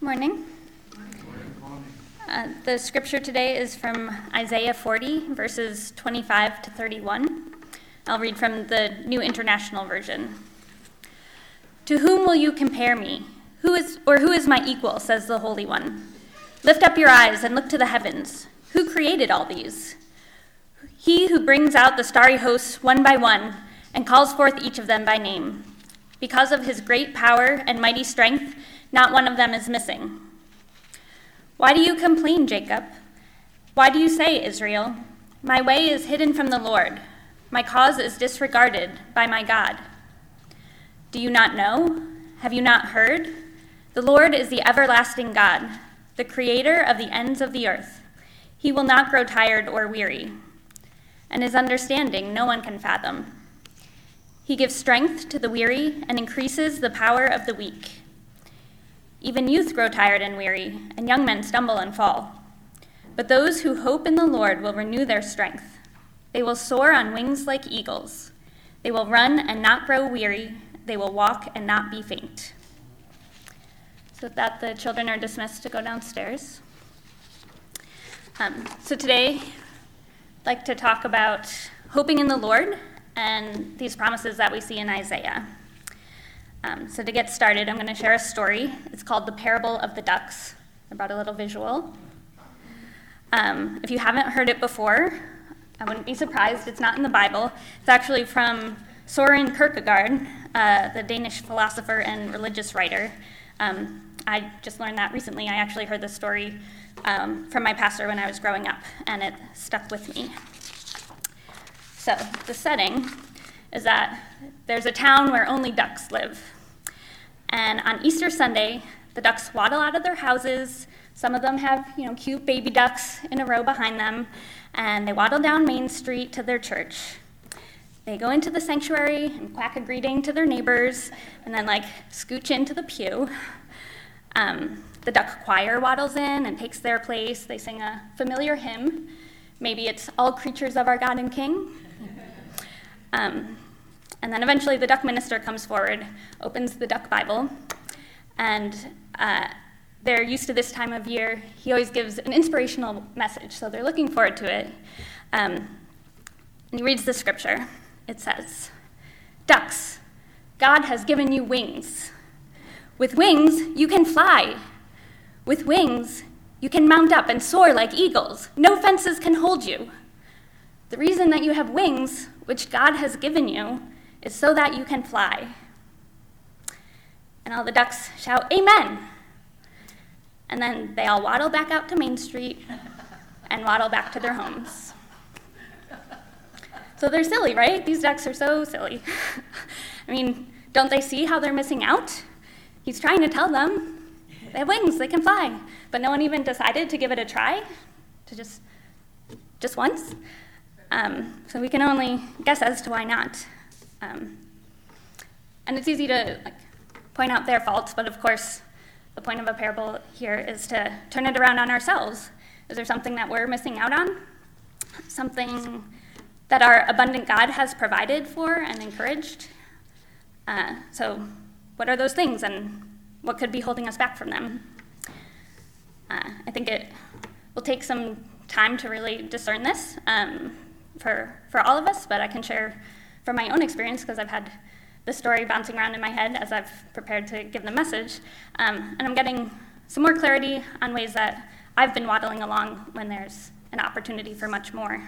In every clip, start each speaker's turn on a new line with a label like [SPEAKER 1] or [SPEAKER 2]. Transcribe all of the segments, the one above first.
[SPEAKER 1] Morning. The scripture today is from Isaiah 40, verses 25 to 31. I'll read from the New International Version. To whom will you compare me? Who is my equal, says the Holy One. Lift up your eyes and look to the heavens. Who created all these? He who brings out the starry hosts one by one and calls forth each of them by name. Because of his great power and mighty strength, not one of them is missing. Why do you complain, Jacob? Why do you say, Israel, my way is hidden from the Lord. My cause is disregarded by my God. Do you not know? Have you not heard? The Lord is the everlasting God, the creator of the ends of the earth. He will not grow tired or weary, and his understanding no one can fathom. He gives strength to the weary and increases the power of the weak. Even youth grow tired and weary, and young men stumble and fall. But those who hope in the Lord will renew their strength. They will soar on wings like eagles. They will run and not grow weary. They will walk and not be faint. So with that, the children are dismissed to go downstairs. So today, I'd like to talk about hoping in the Lord and these promises that we see in Isaiah. So to get started, I'm going to share a story. It's called The Parable of the Ducks. I brought a little visual. If you haven't heard it before, I wouldn't be surprised. It's not in the Bible. It's actually from Søren Kierkegaard, the Danish philosopher and religious writer. I just learned that recently. I actually heard this story from my pastor when I was growing up, and it stuck with me. So the setting is that there's a town where only ducks live. And on Easter Sunday, the ducks waddle out of their houses. Some of them have, cute baby ducks in a row behind them, and they waddle down Main Street to their church. They go into the sanctuary and quack a greeting to their neighbors, and then scooch into the pew. The duck choir waddles in and takes their place. They sing a familiar hymn. Maybe it's All Creatures of Our God and King. And then eventually the duck minister comes forward, opens the duck Bible, and they're used to this time of year. He always gives an inspirational message, so they're looking forward to it. And he reads the scripture. It says, "Ducks, God has given you wings. With wings, you can fly. With wings, you can mount up and soar like eagles. No fences can hold you. The reason that you have wings, which God has given you, is so that you can fly." And all the ducks shout, "Amen." And then they all waddle back out to Main Street and waddle back to their homes. So they're silly, right? These ducks are so silly. Don't they see how they're missing out? He's trying to tell them they have wings, they can fly. But no one even decided to give it a try, to just once. So we can only guess as to why not. And it's easy to point out their faults, but of course, the point of a parable here is to turn it around on ourselves. Is there something that we're missing out on? Something that our abundant God has provided for and encouraged? So what are those things, and what could be holding us back from them? I think it will take some time to really discern this for all of us, but I can share from my own experience because I've had the story bouncing around in my head as I've prepared to give the message, and I'm getting some more clarity on ways that I've been waddling along when there's an opportunity for much more.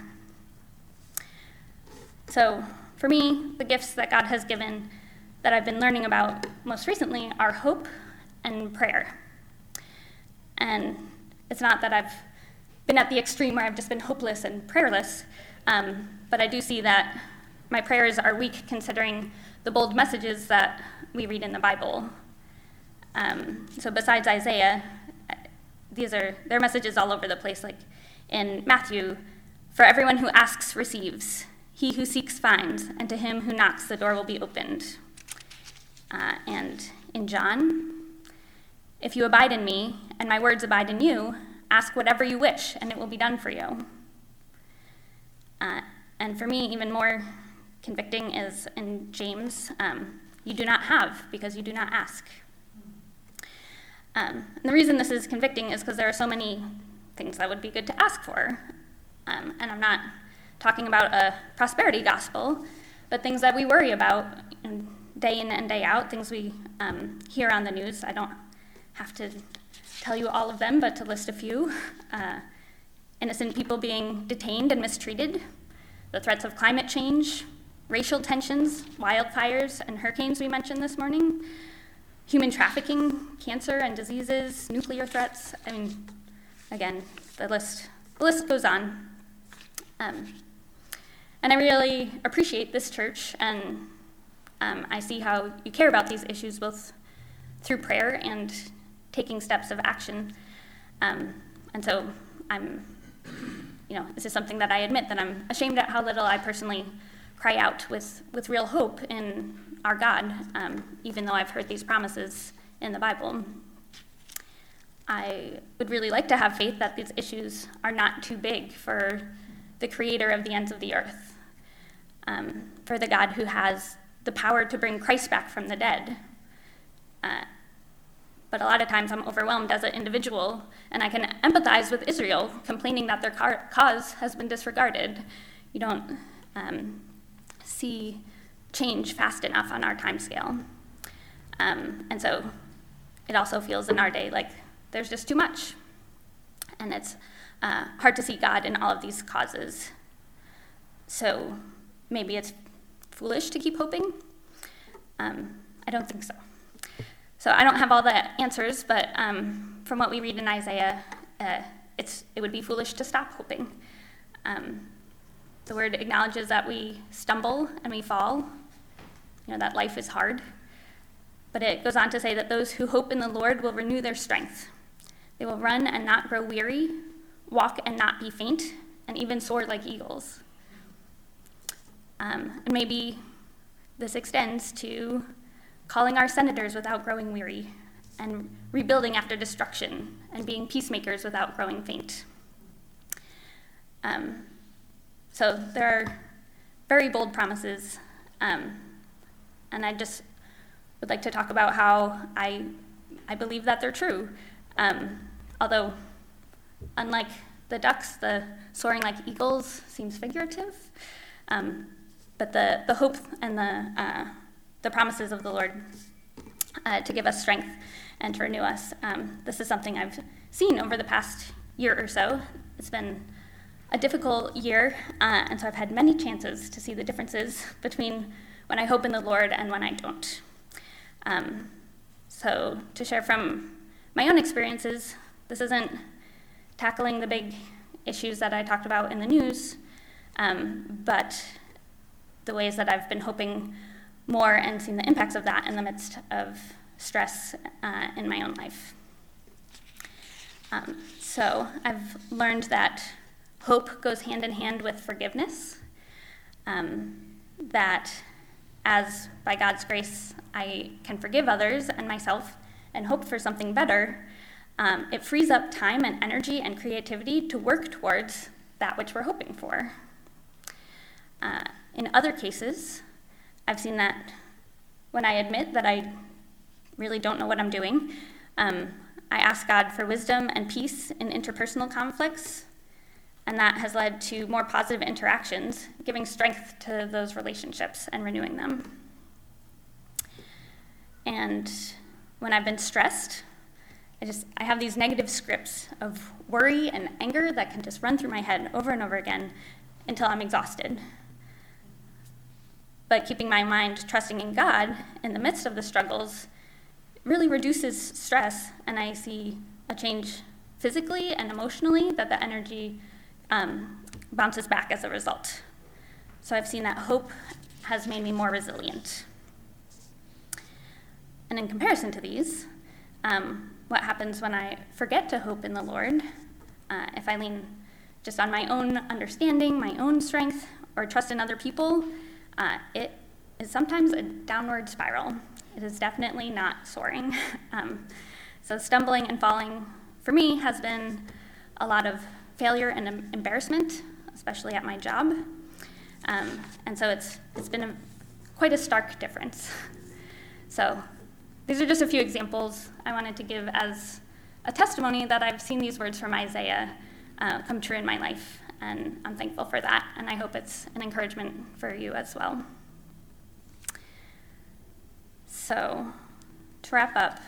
[SPEAKER 1] So for me, the gifts that God has given that I've been learning about most recently are hope and prayer. And it's not that I've been at the extreme where I've just been hopeless and prayerless, but I do see that my prayers are weak considering the bold messages that we read in the Bible. So besides Isaiah, there are messages all over the place, like in Matthew, "For everyone who asks receives, he who seeks finds, and to him who knocks the door will be opened." And in John, "If you abide in me, and my words abide in you, ask whatever you wish, and it will be done for you." And for me, even more convicting is in James, "You do not have because you do not ask." And the reason this is convicting is because there are so many things that would be good to ask for. And I'm not talking about a prosperity gospel, but things that we worry about day in and day out, things we hear on the news. I don't have to tell you all of them, but to list a few. Innocent people being detained and mistreated, the threats of climate change, racial tensions, wildfires, and hurricanes we mentioned this morning, human trafficking, cancer and diseases, nuclear threats. I mean, again, the list goes on. And I really appreciate this church, and I see how you care about these issues both through prayer and taking steps of action. And so this is something that I admit that I'm ashamed at how little I personally cry out with real hope in our God, even though I've heard these promises in the Bible. I would really like to have faith that these issues are not too big for the creator of the ends of the earth, for the God who has the power to bring Christ back from the dead. But a lot of times I'm overwhelmed as an individual, and I can empathize with Israel, complaining that their cause has been disregarded. You don't see change fast enough on our time scale. And so it also feels in our day like there's just too much. And it's hard to see God in all of these causes. So maybe it's foolish to keep hoping. I don't think so. So I don't have all the answers, but from what we read in Isaiah, it would be foolish to stop hoping. The word acknowledges that we stumble and we fall, that life is hard. But it goes on to say that those who hope in the Lord will renew their strength. They will run and not grow weary, walk and not be faint, and even soar like eagles. And maybe this extends to calling our senators without growing weary, and rebuilding after destruction, and being peacemakers without growing faint. So there are very bold promises, and I just would like to talk about how I believe that they're true. Although, unlike the ducks, the soaring like eagles seems figurative, but the hope and the promises of the Lord to give us strength and to renew us. This is something I've seen over the past year or so. It's been a difficult year, and so I've had many chances to see the differences between when I hope in the Lord and when I don't. So to share from my own experiences, this isn't tackling the big issues that I talked about in the news, but the ways that I've been hoping more and seen the impacts of that in the midst of stress in my own life. So I've learned that hope goes hand in hand with forgiveness, that as by God's grace I can forgive others and myself and hope for something better, it frees up time and energy and creativity to work towards that which we're hoping for. In other cases, I've seen that when I admit that I really don't know what I'm doing, I ask God for wisdom and peace in interpersonal conflicts, and that has led to more positive interactions, giving strength to those relationships and renewing them. And when I've been stressed, I have these negative scripts of worry and anger that can just run through my head over and over again until I'm exhausted. But keeping my mind trusting in God in the midst of the struggles really reduces stress, and I see a change physically and emotionally that the energy bounces back as a result. So I've seen that hope has made me more resilient. And in comparison to these, what happens when I forget to hope in the Lord, if I lean just on my own understanding, my own strength, or trust in other people, it is sometimes a downward spiral. It is definitely not soaring. So stumbling and falling for me has been a lot of failure and embarrassment, especially at my job. And so it's been quite a stark difference. So These are just a few examples I wanted to give as a testimony that I've seen these words from Isaiah come true in my life, and I'm thankful for that, and I hope it's an encouragement for you as well. So, to wrap up,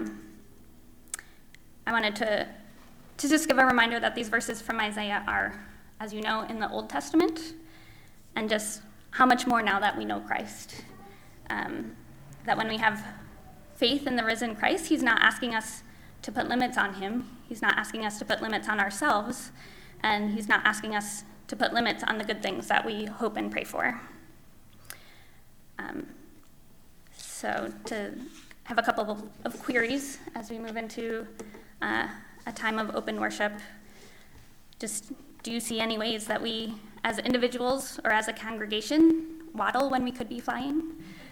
[SPEAKER 1] I wanted to just give a reminder that these verses from Isaiah are, as you know, in the Old Testament, and just how much more now that we know Christ. That when we have faith in the risen Christ, he's not asking us to put limits on him. He's not asking us to put limits on ourselves, and he's not asking us to put limits on the good things that we hope and pray for. So to have a couple of queries as we move into a time of open worship. Just, do you see any ways that we, as individuals or as a congregation, waddle when we could be flying?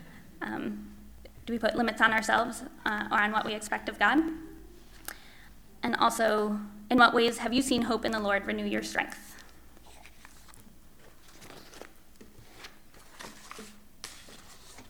[SPEAKER 1] Do we put limits on ourselves or on what we expect of God? And also, in what ways have you seen hope in the Lord renew your strength?